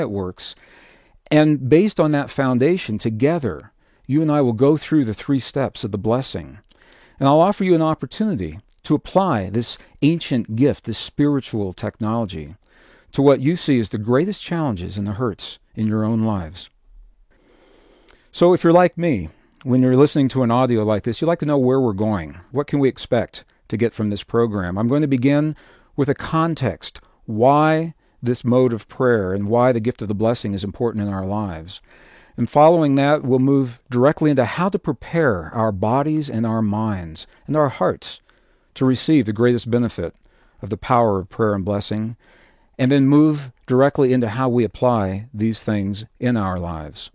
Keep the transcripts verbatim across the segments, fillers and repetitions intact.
it works. And based on that foundation, together, you and I will go through the three steps of the blessing. And I'll offer you an opportunity to apply this ancient gift, this spiritual technology, to what you see as the greatest challenges and the hurts in your own lives. So if you're like me, when you're listening to an audio like this, you'd like to know where we're going. What can we expect to get from this program? I'm going to begin with a context, why this mode of prayer and why the gift of the blessing is important in our lives. And following that, we'll move directly into how to prepare our bodies and our minds and our hearts to receive the greatest benefit of the power of prayer and blessing, and then move directly into how we apply these things in our lives.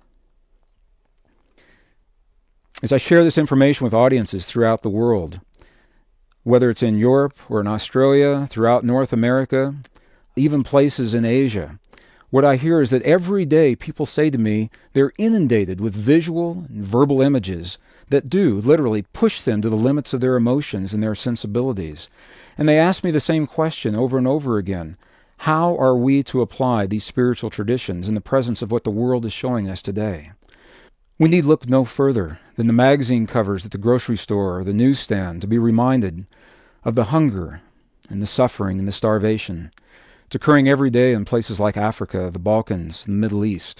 As I share this information with audiences throughout the world, whether it's in Europe or in Australia, throughout North America, even places in Asia, what I hear is that every day people say to me they're inundated with visual and verbal images that do literally push them to the limits of their emotions and their sensibilities. And they ask me the same question over and over again. How are we to apply these spiritual traditions in the presence of what the world is showing us today? We need look no further than the magazine covers at the grocery store or the newsstand to be reminded of the hunger and the suffering and the starvation. It's occurring every day in places like Africa, the Balkans, the Middle East.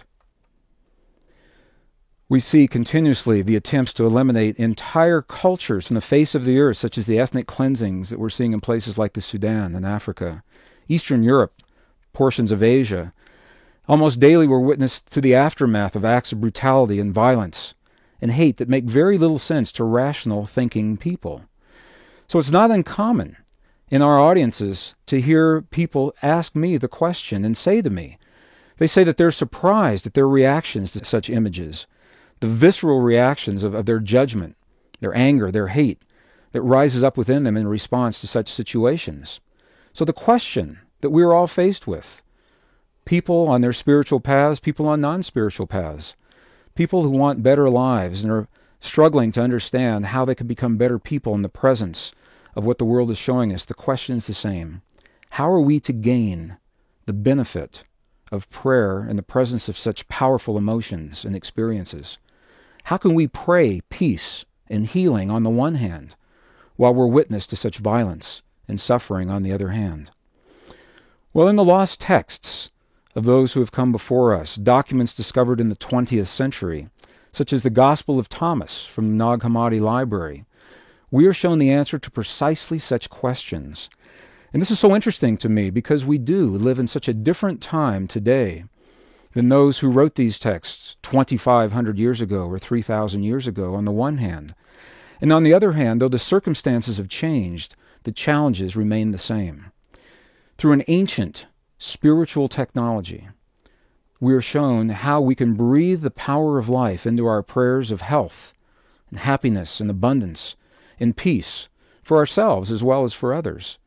We see continuously the attempts to eliminate entire cultures from the face of the earth, such as the ethnic cleansings that we're seeing in places like the Sudan and Africa, Eastern Europe, portions of Asia. Almost daily we're witness to the aftermath of acts of brutality and violence and hate that make very little sense to rational thinking people. So it's not uncommon in our audiences to hear people ask me the question and say to me, they say that they're surprised at their reactions to such images, the visceral reactions of, of their judgment, their anger, their hate that rises up within them in response to such situations. So the question that we're all faced with, people on their spiritual paths, people on non-spiritual paths, people who want better lives and are struggling to understand how they can become better people in the presence of what the world is showing us, the question is the same. How are we to gain the benefit of prayer in the presence of such powerful emotions and experiences? How can we pray peace and healing on the one hand, while we're witness to such violence and suffering on the other hand? Well, in the lost texts of those who have come before us, documents discovered in the twentieth century, such as the Gospel of Thomas from the Nag Hammadi Library, we are shown the answer to precisely such questions. And this is so interesting to me because we do live in such a different time today than those who wrote these texts twenty-five hundred years ago or three thousand years ago on the one hand. And on the other hand, though the circumstances have changed, the challenges remain the same. Through an ancient spiritual technology, we are shown how we can breathe the power of life into our prayers of health and happiness and abundance and peace for ourselves as well as for others.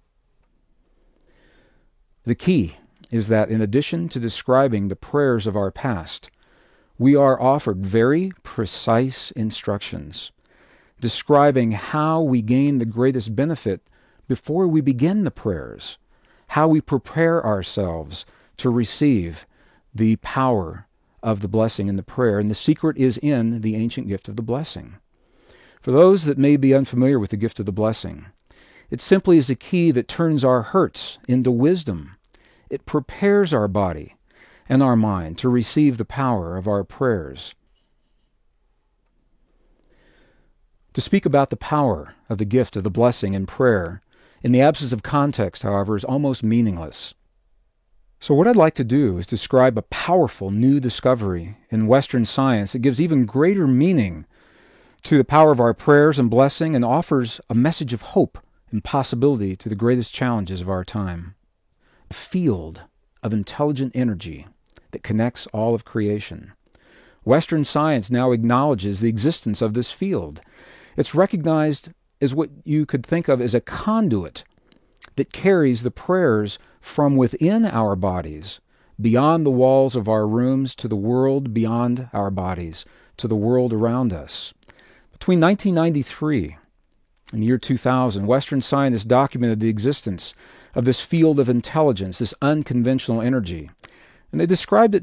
The key is that in addition to describing the prayers of our past, we are offered very precise instructions describing how we gain the greatest benefit before we begin the prayers, how we prepare ourselves to receive the power of the blessing and the prayer. And the secret is in the ancient gift of the blessing. For those that may be unfamiliar with the gift of the blessing, it simply is a key that turns our hurts into wisdom. It prepares our body and our mind to receive the power of our prayers. To speak about the power of the gift of the blessing in prayer in the absence of context, however, is almost meaningless. So what I'd like to do is describe a powerful new discovery in Western science that gives even greater meaning to the power of our prayers and blessing and offers a message of hope and possibility to the greatest challenges of our time. A field of intelligent energy that connects all of creation. Western science now acknowledges the existence of this field. It's recognized as what you could think of as a conduit that carries the prayers from within our bodies, beyond the walls of our rooms, to the world beyond our bodies, to the world around us. Between nineteen ninety-three and the year two thousand, Western scientists documented the existence of this field of intelligence, this unconventional energy, and they described it